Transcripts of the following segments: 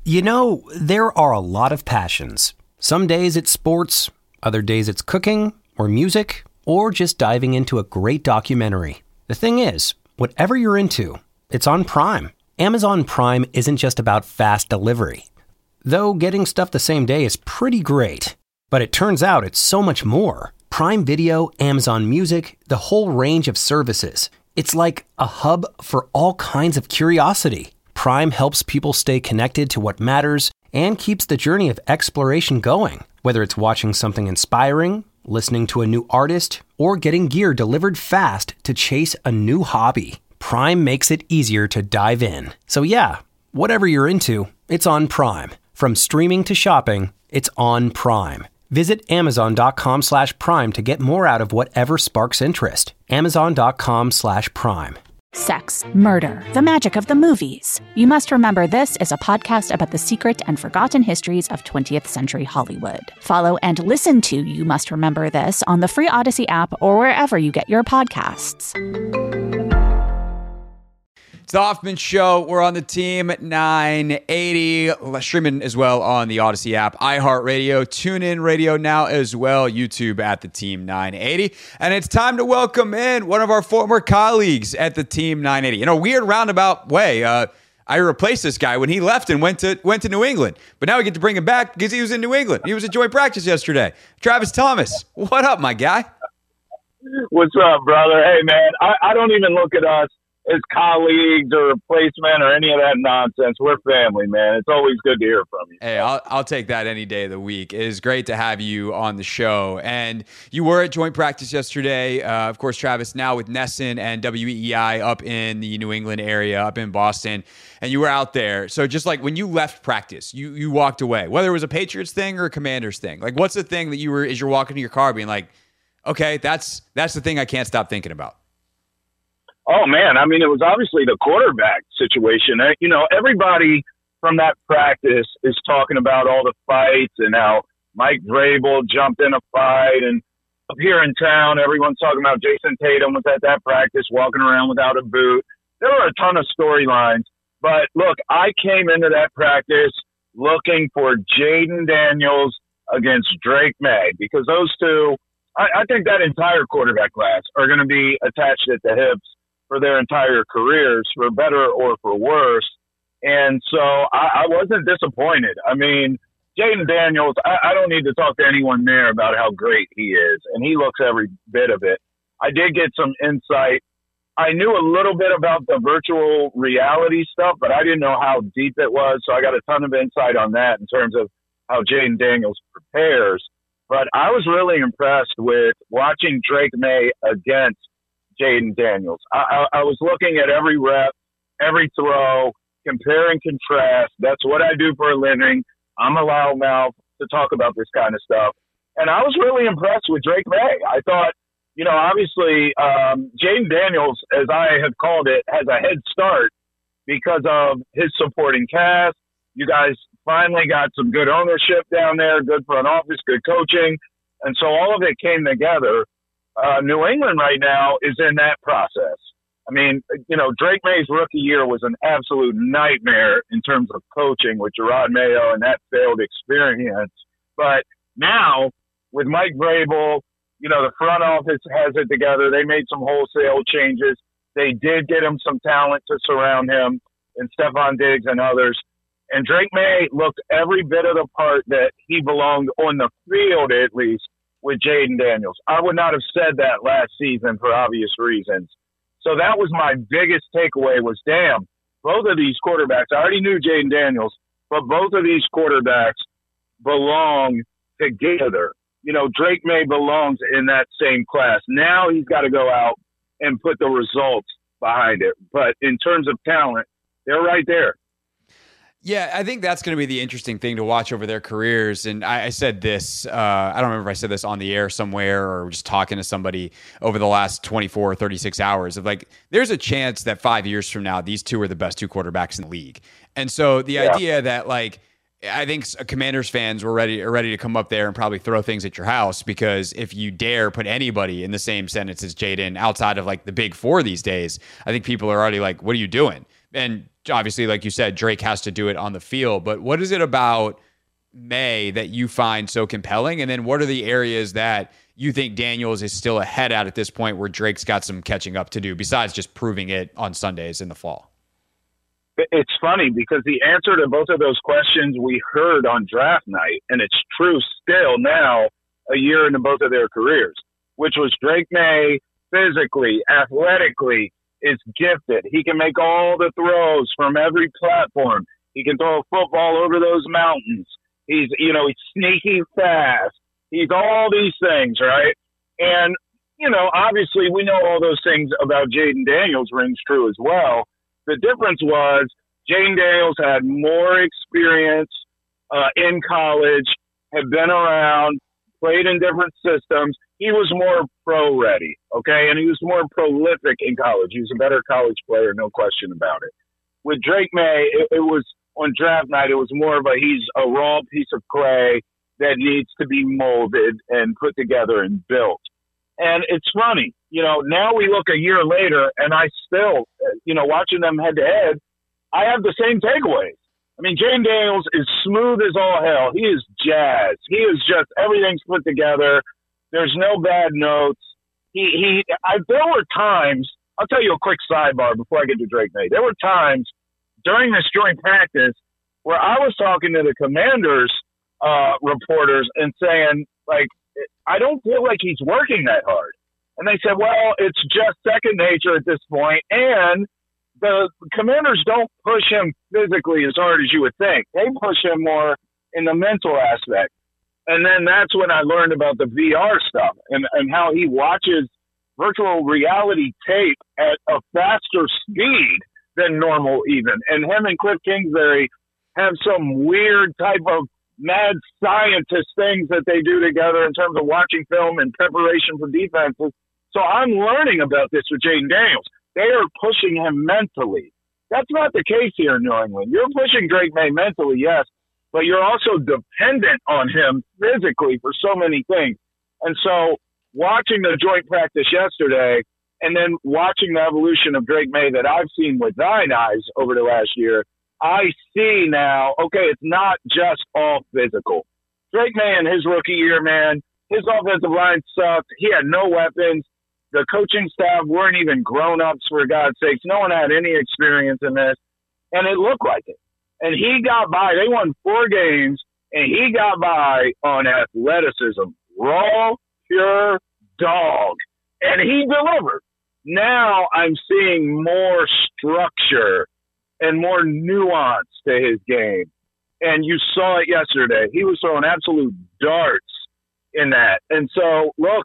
You know, there are a lot of passions. Some days it's sports, other days it's cooking or music, or just diving into a great documentary. The thing is, whatever you're into, it's on Prime. Amazon Prime isn't just about fast delivery. Though getting stuff the same day is pretty great. But it turns out it's so much more. Prime Video, Amazon Music, the whole range of services. It's like a hub for all kinds of curiosity. Prime helps people stay connected to what matters and keeps the journey of exploration going. Whether it's watching something inspiring, listening to a new artist, or getting gear delivered fast to chase a new hobby, Prime makes it easier to dive in. So yeah, whatever you're into, it's on Prime. From streaming to shopping, it's on Prime. Visit Amazon.com/Prime to get more out of whatever sparks interest. Amazon.com/Prime. Sex, murder, the magic of the movies. You Must Remember This is a podcast about the secret and forgotten histories of 20th century Hollywood. Follow and listen to You Must Remember This on the free Odyssey app or wherever you get your podcasts. It's the Hoffman Show. We're on the Team 980, streaming as well on the Odyssey app, iHeartRadio, TuneIn Radio now as well, YouTube at the Team 980. And it's time to welcome in one of our former colleagues at the Team 980. In a weird roundabout way, I replaced this guy when he left and went to New England. But now we get to bring him back because he was in New England. He was at joint practice yesterday. Travis Thomas, what up, my guy? What's up, brother? Hey, man, I don't even look at us as colleagues or replacement or any of that nonsense. We're family, man. It's always good to hear from you. Hey, I'll take that any day of the week. It is great to have you on the show. And you were at joint practice yesterday. Of course, Travis, now with Nesson and WEEI up in the New England area, up in Boston. And you were out there. So just like when you left practice, you walked away, whether it was a Patriots thing or a Commanders thing. Like, what's the thing that as you're walking to your car being like, okay, that's the thing I can't stop thinking about? Oh, man. I mean, it was obviously the quarterback situation. You know, everybody from that practice is talking about all the fights and how Mike Vrabel jumped in a fight. And up here in town, everyone's talking about Jason Tatum was at that practice walking around without a boot. There were a ton of storylines. But, look, I came into that practice looking for Jaden Daniels against Drake May because those two, I think that entire quarterback class are going to be attached at the hips for their entire careers, for better or for worse. And so I wasn't disappointed. I mean, Jaden Daniels, I don't need to talk to anyone there about how great he is, and he looks every bit of it. I did get some insight. I knew a little bit about the virtual reality stuff, but I didn't know how deep it was, so I got a ton of insight on that in terms of how Jaden Daniels prepares. But I was really impressed with watching Drake May against Jaden Daniels. I was looking at every rep, every throw, compare and contrast. That's what I do for a living. I'm a loudmouth to talk about this kind of stuff. And I was really impressed with Drake May. I thought, you know, obviously Jaden Daniels, as I have called it, has a head start because of his supporting cast. You guys finally got some good ownership down there, good front office, good coaching. And so all of it came together. New England right now is in that process. I mean, you know, Drake May's rookie year was an absolute nightmare in terms of coaching with Gerard Mayo and that failed experience. But now with Mike Vrabel, you know, the front office has it together. They made some wholesale changes. They did get him some talent to surround him and Stephon Diggs and others. And Drake May looked every bit of the part that he belonged on the field, at least, with Jaden Daniels. I would not have said that last season for obvious reasons. So that was my biggest takeaway was, damn, both of these quarterbacks, I already knew Jaden Daniels, but both of these quarterbacks belong together. You know, Drake May belongs in that same class. Now he's got to go out and put the results behind it. But in terms of talent, they're right there. Yeah, I think that's going to be the interesting thing to watch over their careers. And I said this, I don't remember if I said this on the air somewhere or just talking to somebody over the last 24 or 36 hours of like, there's a chance that 5 years from now, these two are the best two quarterbacks in the league. And so the idea that like, I think Commanders fans are ready to come up there and probably throw things at your house because if you dare put anybody in the same sentence as Jaden outside of like the big four these days, I think people are already like, what are you doing? And obviously, like you said, Drake has to do it on the field. But what is it about May that you find so compelling? And then what are the areas that you think Daniels is still ahead at this point where Drake's got some catching up to do besides just proving it on Sundays in the fall? It's funny because the answer to both of those questions we heard on draft night, and it's true still now, a year into both of their careers, which was Drake May physically, athletically, is gifted. He can make all the throws from every platform. He can throw a football over those mountains. He's sneaky fast. He's all these things, right? And, obviously we know all those things about Jayden Daniels rings true as well. The difference was Jayden Daniels had more experience in college, had been around, played in different systems. He was more pro ready, okay? And he was more prolific in college. He was a better college player, no question about it. With Drake May, it was on draft night, it was more of he's a raw piece of clay that needs to be molded and put together and built. And it's funny, now we look a year later and I still, watching them head to head, I have the same takeaways. I mean, Jayden Daniels is smooth as all hell. He is jazz. He is just, everything's put together. There's no bad notes. There were times, I'll tell you a quick sidebar before I get to Drake May. There were times during this joint practice where I was talking to the Commanders reporters and saying, I don't feel like he's working that hard. And they said, well, it's just second nature at this point. And the Commanders don't push him physically as hard as you would think. They push him more in the mental aspect. And then that's when I learned about the VR stuff and how he watches virtual reality tape at a faster speed than normal even. And him and Cliff Kingsbury have some weird type of mad scientist things that they do together in terms of watching film and preparation for defenses. So I'm learning about this with Jayden Daniels. They are pushing him mentally. That's not the case here in New England. You're pushing Drake May mentally, yes, but you're also dependent on him physically for so many things. And so watching the joint practice yesterday and then watching the evolution of Drake May that I've seen with thine eyes over the last year, I see now, okay, it's not just all physical. Drake May in his rookie year, man, his offensive line sucked. He had no weapons. The coaching staff weren't even grown-ups, for God's sakes. No one had any experience in this, and it looked like it. And he got by. They won 4 games, and he got by on athleticism. Raw, pure dog. And he delivered. Now I'm seeing more structure and more nuance to his game. And you saw it yesterday. He was throwing absolute darts in that. And so, look,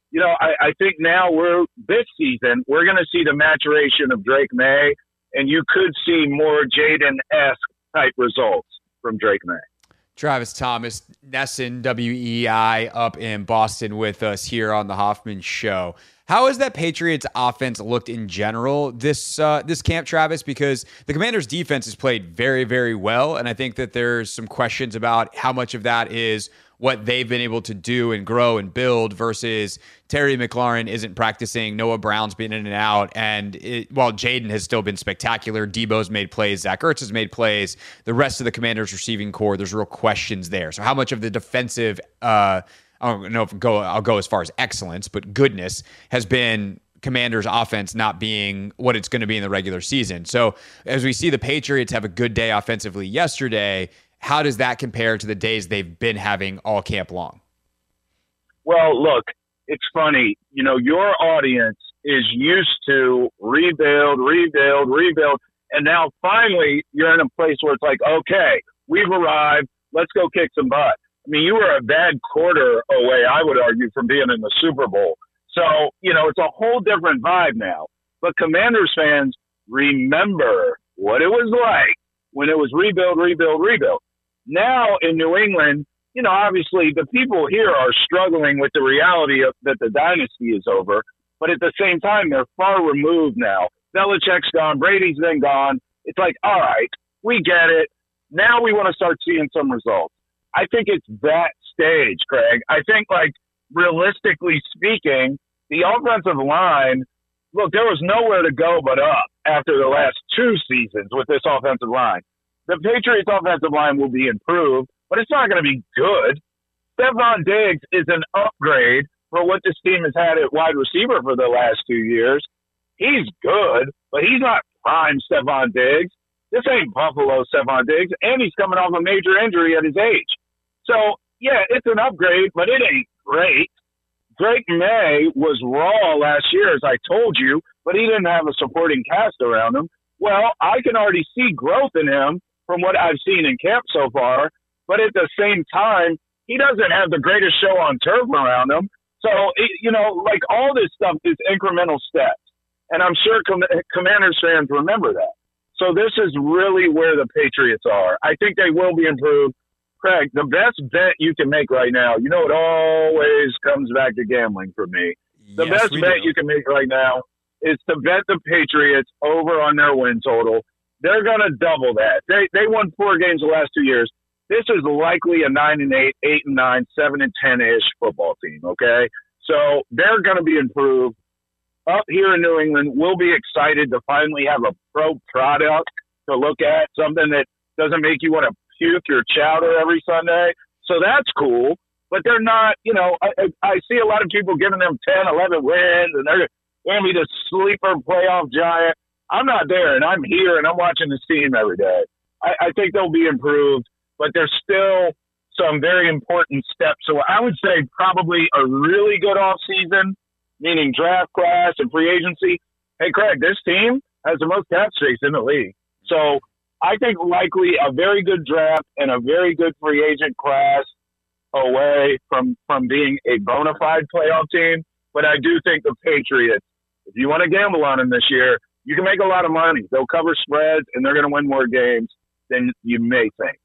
I think now this season, we're going to see the maturation of Drake May, and you could see more Jayden-esque type results from Drake May. Travis Thomas, NESN WEI up in Boston with us here on the Hoffman Show. How has that Patriots offense looked in general this camp, Travis? Because the Commanders' defense has played very, very well, and I think that there's some questions about how much of that is what they've been able to do and grow and build versus Terry McLaurin isn't practicing, Noah Brown's been in and out, and while Jayden has still been spectacular, Debo's made plays, Zach Ertz has made plays, the rest of the Commanders' receiving core, there's real questions there. So how much of the defensive, I don't know if I'll go as far as excellence, but goodness has been Commanders' offense not being what it's going to be in the regular season. So as we see the Patriots have a good day offensively yesterday, how does that compare to the days they've been having all camp long? Well, look, it's funny. Your audience is used to rebuild. And now finally you're in a place where it's like, okay, we've arrived. Let's go kick some butt. I mean, you were a bad quarter away, I would argue, from being in the Super Bowl. So, it's a whole different vibe now. But Commanders fans remember what it was like when it was rebuild. Now in New England, obviously the people here are struggling with the reality of that the dynasty is over. But at the same time, they're far removed now. Belichick's gone. Brady's been gone. It's like, all right, we get it. Now we want to start seeing some results. I think it's that stage, Craig. I think, realistically speaking, the offensive line, look, there was nowhere to go but up after the last 2 seasons with this offensive line. The Patriots' offensive line will be improved, but it's not going to be good. Stephon Diggs is an upgrade for what this team has had at wide receiver for the last 2 years. He's good, but he's not prime Stephon Diggs. This ain't Buffalo Stephon Diggs, and he's coming off a major injury at his age. So, yeah, it's an upgrade, but it ain't great. Drake May was raw last year, as I told you, but he didn't have a supporting cast around him. Well, I can already see growth in him from what I've seen in camp so far, but at the same time, he doesn't have the greatest show on turf around him. So, like all this stuff is incremental steps. And I'm sure Commanders fans remember that. So this is really where the Patriots are. I think they will be improved. Craig, the best bet you can make right now, it always comes back to gambling for me. The best bet you can make right now is to bet the Patriots over on their win total. They're going to double that. They won 4 games the last 2 years. This is likely a 9-8, 8-9, 7-10-ish football team, okay? So they're going to be improved. Up here in New England, we'll be excited to finally have a pro product to look at, something that doesn't make you want to puke your chowder every Sunday. So that's cool. But they're not, I see a lot of people giving them 10, 11 wins, and they're going to be the sleeper playoff giant. I'm not there, and I'm here, and I'm watching this team every day. I think they'll be improved, but there's still some very important steps. So I would say probably a really good offseason, meaning draft class and free agency. Hey, Craig, this team has the most cap space in the league. So I think likely a very good draft and a very good free agent class away from being a bona fide playoff team. But I do think the Patriots, if you want to gamble on them this year, you can make a lot of money. They'll cover spreads, and they're going to win more games than you may think.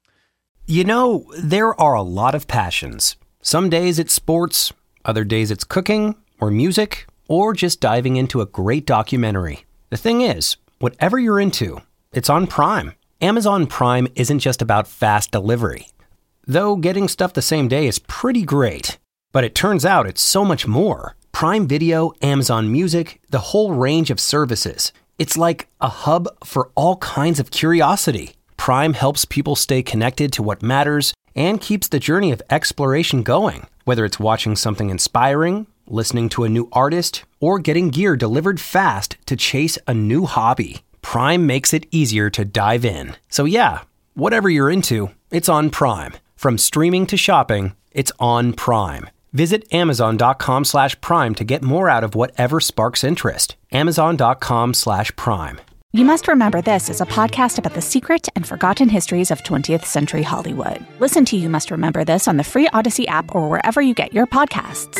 There are a lot of passions. Some days it's sports, other days it's cooking or music, or just diving into a great documentary. The thing is, whatever you're into, it's on Prime. Amazon Prime isn't just about fast delivery. Though getting stuff the same day is pretty great. But it turns out it's so much more. Prime Video, Amazon Music, the whole range of services. It's like a hub for all kinds of curiosity. Prime helps people stay connected to what matters and keeps the journey of exploration going. Whether it's watching something inspiring, listening to a new artist, or getting gear delivered fast to chase a new hobby, Prime makes it easier to dive in. So yeah, whatever you're into, it's on Prime. From streaming to shopping, it's on Prime. Visit Amazon.com/Prime to get more out of whatever sparks interest. Amazon.com/Prime. You Must Remember This is a podcast about the secret and forgotten histories of 20th century Hollywood. Listen to You Must Remember This on the free Odyssey app or wherever you get your podcasts.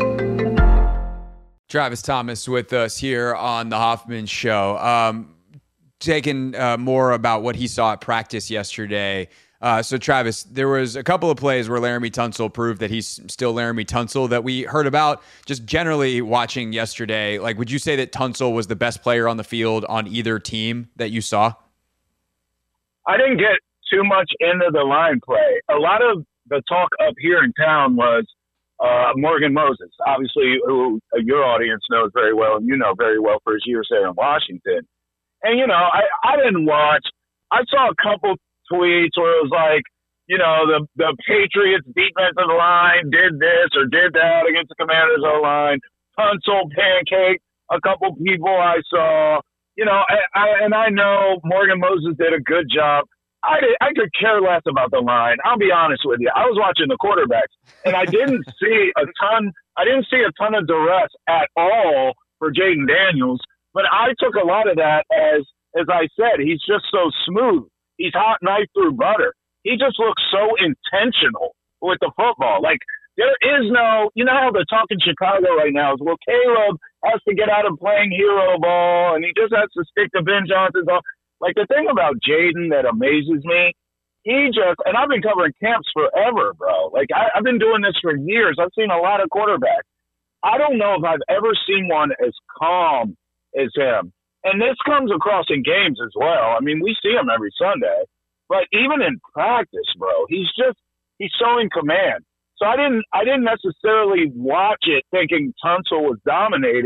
Travis Thomas with us here on The Hoffman Show. Taking more about what he saw at practice yesterday. So, Travis, there was a couple of plays where Laramie Tunsil proved that he's still Laramie Tunsil that we heard about. Just generally watching yesterday, would you say that Tunsil was the best player on the field on either team that you saw? I didn't get too much into the line play. A lot of the talk up here in town was Morgan Moses, obviously, who your audience knows very well, and you know very well for his years there in Washington. And, I didn't watch. I saw a couple tweets where it was like, the Patriots defensive line did this or did that against the Commanders O-line. Tunsil pancake a couple people I saw, and I know Morgan Moses did a good job. I could care less about the line. I'll be honest with you. I was watching the quarterbacks, and I didn't see a ton of duress at all for Jaden Daniels. But I took a lot of that as I said, he's just so smooth. He's hot knife through butter. He just looks so intentional with the football. There is no, how the talk in Chicago right now is, well, Caleb has to get out of playing hero ball, and he just has to stick to Ben Johnson's ball. The thing about Jaden that amazes me, and I've been covering camps forever, bro. I've been doing this for years. I've seen a lot of quarterbacks. I don't know if I've ever seen one as calm as him. And this comes across in games as well. I mean, we see him every Sunday. But even in practice, bro, he's so in command. So I didn't necessarily watch it thinking Tunsil was dominating.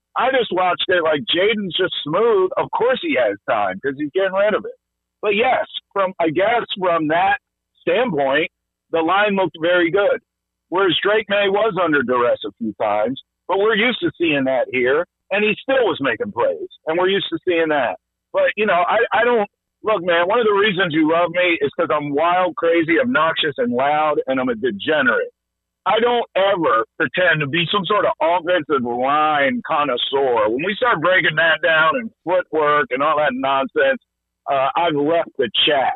I just watched it like Jaden's just smooth. Of course he has time because he's getting rid of it. But yes, from that standpoint, the line looked very good. Whereas Drake May was under duress a few times, but we're used to seeing that here, and he still was making plays, and we're used to seeing that. But, I don't – look, man, one of the reasons you love me is because I'm wild, crazy, obnoxious, and loud, and I'm a degenerate. I don't ever pretend to be some sort of offensive line connoisseur. When we start breaking that down and footwork and all that nonsense, I've left the chat.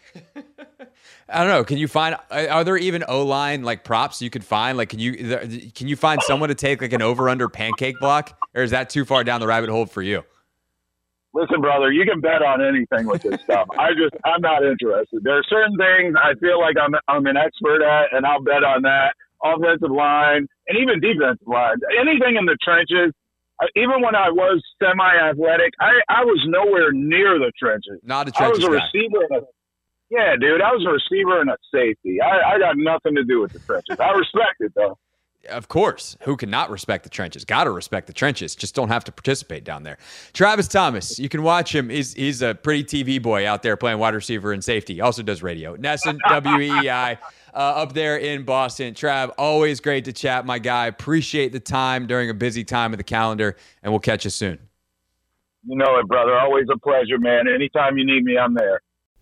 I don't know. Can you find? Are there even O-line like props you could find? Like, can you find someone to take like an over/under pancake block, or is that too far down the rabbit hole for you? Listen, brother, you can bet on anything with this stuff. I'm not interested. There are certain things I feel like I'm an expert at, and I'll bet on that. Offensive line and even defensive line, anything in the trenches. Even when I was semi-athletic, I was nowhere near the trenches. Not a trenches I was a guy. receiver. Yeah, dude, I was a receiver and a safety. I got nothing to do with the trenches. I respect it, though. Of course. Who cannot respect the trenches? Got to respect the trenches. Just don't have to participate down there. Travis Thomas, you can watch him. He's a pretty TV boy out there playing wide receiver and safety. Also does radio. Nesson, WEEI, up there in Boston. Trav, always great to chat, my guy. Appreciate the time during a busy time of the calendar, and we'll catch you soon. You know it, brother. Always a pleasure, man. Anytime you need me, I'm there.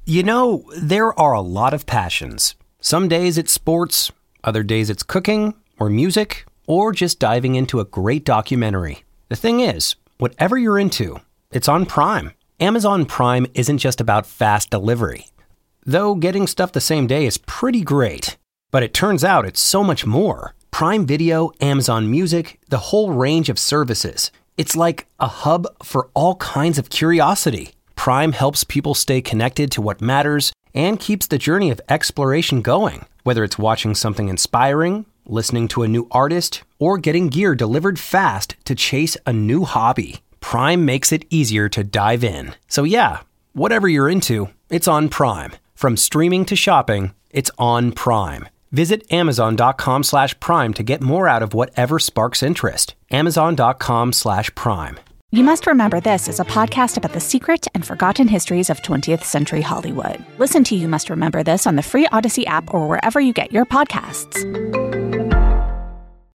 There are a lot of passions. Some days it's sports, other days it's cooking or music, or just diving into a great documentary. The thing is, whatever you're into, it's on Prime. Amazon Prime isn't just about fast delivery. Though getting stuff the same day is pretty great. But it turns out it's so much more. Prime Video, Amazon Music, the whole range of services. It's like a hub for all kinds of curiosity. Prime helps people stay connected to what matters and keeps the journey of exploration going. Whether it's watching something inspiring, listening to a new artist, or getting gear delivered fast to chase a new hobby, Prime makes it easier to dive in. So yeah, whatever you're into, it's on Prime. From streaming to shopping, it's on Prime. Visit Amazon.com/Prime to get more out of whatever sparks interest. Amazon.com/Prime. You Must Remember This is a podcast about the secret and forgotten histories of 20th century Hollywood. Listen to You Must Remember This on the free Odyssey app or wherever you get your podcasts.